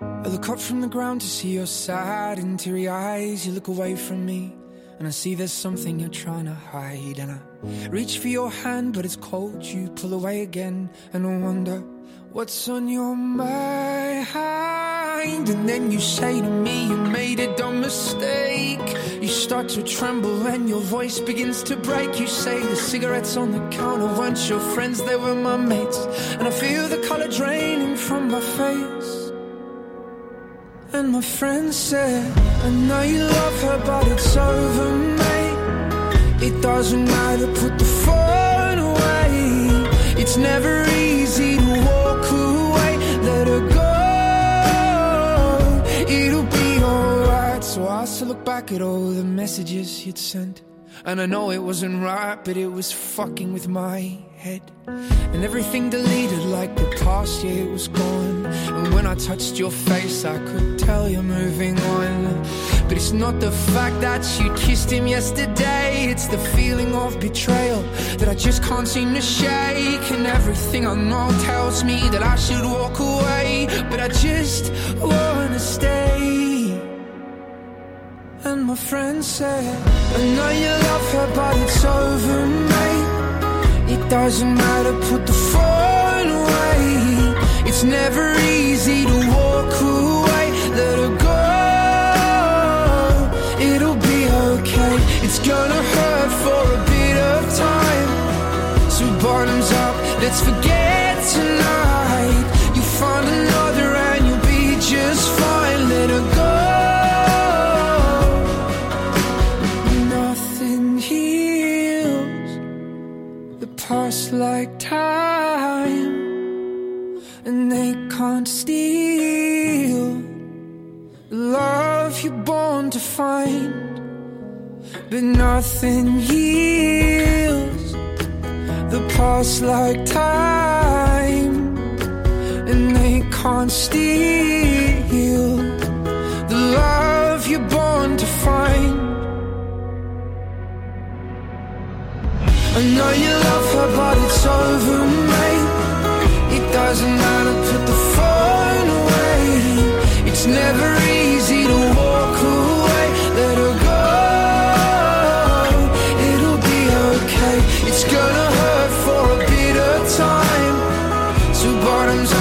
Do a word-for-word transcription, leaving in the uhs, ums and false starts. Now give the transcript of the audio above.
I look up from the ground to see your sad and teary eyes. You look away from me and I see there's something you're trying to hide. And I reach for your hand but it's cold. You pull away again and I wonder what's on your mind. And then you say to me you made a dumb mistake. You start to tremble and your voice begins to break. You say the cigarettes on the counter weren't your friends, they were my mates. And I feel the colour draining from my face. And my friend said, I know you love her but it's over, mate. It doesn't matter, put the phone away. It's never easy to walk away. Let her go, it'll be alright. So I still look back at all the messages you'd sent, and I know it wasn't right, but it was fucking with my head. And everything deleted like the past year was gone. And when I touched your face I could tell you're moving on. But it's not the fact that you kissed him yesterday, it's the feeling of betrayal that I just can't seem to shake. And everything I know tells me that I should walk away, but I just wanna stay. And my friend said, I know you love her but it's over, mate. It doesn't matter, put the phone away. It's never easy to walk away. Let her go, it'll be okay. It's gonna hurt for a bit of time. So bottoms up, let's forget tonight. You find another and you'll be just fine. Let her go. Past like time, and they can't steal the love you're born to find. But nothing heals the past like time, and they can't steal the love you're born to find. I know you love her but it's over, mate. It doesn't matter, put the phone away. It's never easy to walk away. Let her go, it'll be okay. It's gonna hurt for a bit of time. So bottoms up,